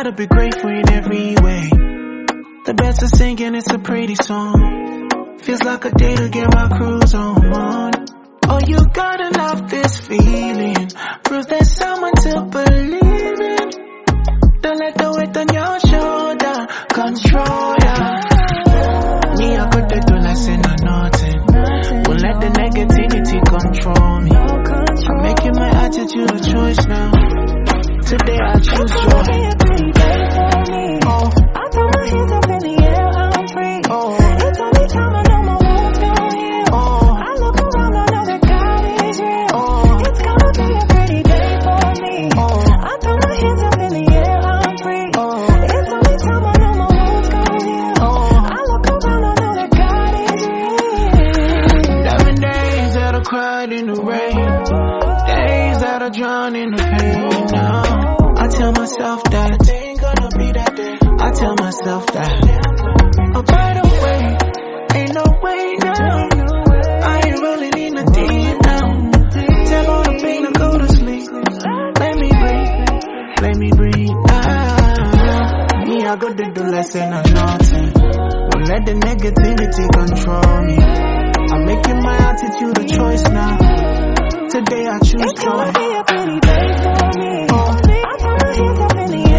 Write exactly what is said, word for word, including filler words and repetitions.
gotta be grateful in every way. The best of singing, it's a pretty song. Feels like a day to get my cruise on. Oh, you gotta love this feeling. Prove there's someone to believe in. Don't let the weight on your shoulder control ya. Me, I could do less and nothing. Won't let the negativity control me. I'm making my attitude a choice now. Today I choose joy. Oh, I throw my hands up in the air, I'm free. Oh, it's only time I know my wounds gon' heal. Oh, I look around, I know that God is real. Oh, it's gonna be a pretty day for me. Oh, I throw my hands up in the air, I'm free. Oh, it's only time I know my wounds gon' heal. Oh, I look around, I know that God is real. Seven days that I cried in the rain, days that I drowned in the pain. Now I tell myself that it ain't gonna be that day. I tell myself that oh, by the way, ain't no way now. I ain't rolling in the deep now. Tell all the pain to go to sleep. Let me breathe, let me breathe. Ah, me, I got to do less than nothing. Won't let the negativity control me. I'm making my attitude a choice now. Today I choose It's gonna joy. be a pretty day for me. Oh, I throw my hands up in the air.